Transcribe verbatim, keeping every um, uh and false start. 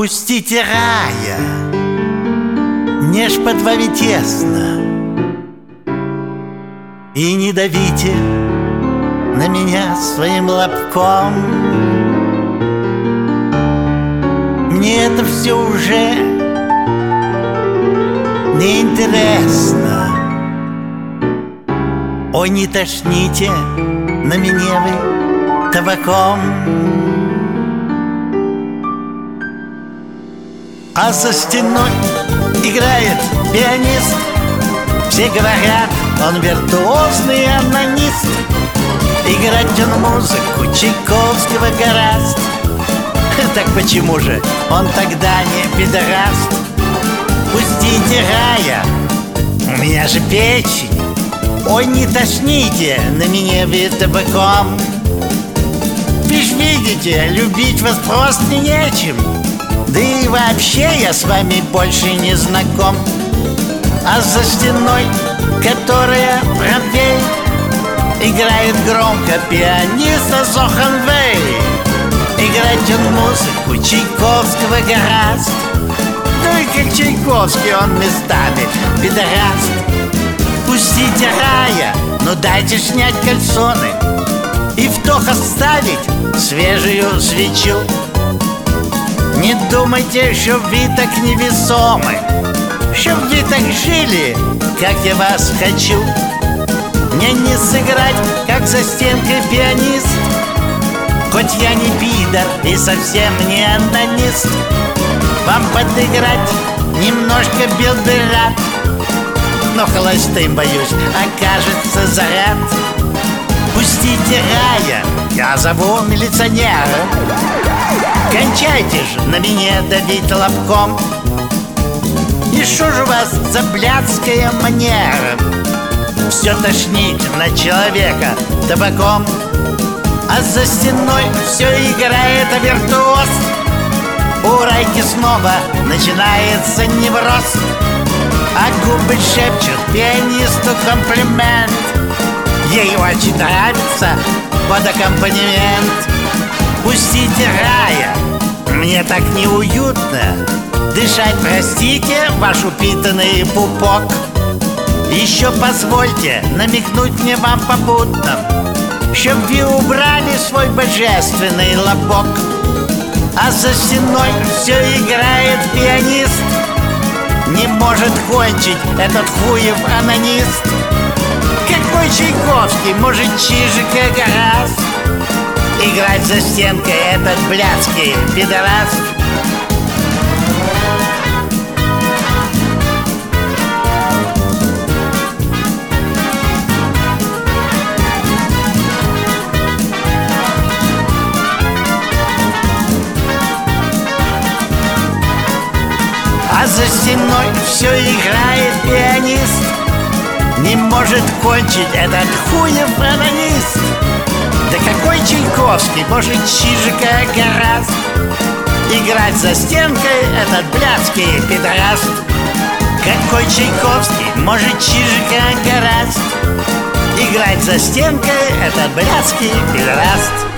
Пустите рая, не ж по двоме тесно, и не давите на меня своим лобком. Мне это все уже неинтересно. Ой, не тошните на меня вы табаком. А за стеной играет пианист. Все говорят, он виртуозный анонист. Играть он музыку Чайковского гораст. Так почему же он тогда не пидораст? Пустите рая, у меня же печень. Ой, не тошните на меня вы табаком. Вы ж видите, любить вас просто нечем. Да и вообще я с вами больше не знаком. А за стеной, которая правее, играет громко пианиста Зоханвей. Играть он музыку Чайковского гораст. Ну и как Чайковский он местами пидораст. Пустите рая, но дайте снять кальсоны и в тох оставить свежую свечу. Не думайте, что вы так невесомы, чтоб вы так жили, как я вас хочу. Мне не сыграть, как за стенкой пианист, хоть я не пидор и совсем не анонист. Вам подыграть немножко билдерат, но холостым, боюсь, окажется заряд. Пустите рая, я зову милиционера. Кончайте же на меня давить лобком. И что же у вас за блядская манера? Все тошнить на человека табаком. А за стеной все играет виртуоз. У Райки снова начинается невроз. А губы шепчут пианисту комплимент. Ей очень нравится под аккомпанемент. Пустите рая, мне так неуютно дышать, простите, ваш упитанный пупок. Еще позвольте намекнуть мне вам попутно, чтоб вы убрали свой божественный лобок. А за стеной все играет пианист. Не может кончить этот хуев анонист. Какой Чайковский, может, Чижика гораст играть за стенкой этот блядский пидораст? А за стеной все играет пианист. Не может кончить этот хуев анонист. Да какой Чайковский, может, Чижика гораст играть за стенкой этот блядский пидораст? Какой Чайковский, может, Чижика гораст играть за стенкой этот блядский пидораст?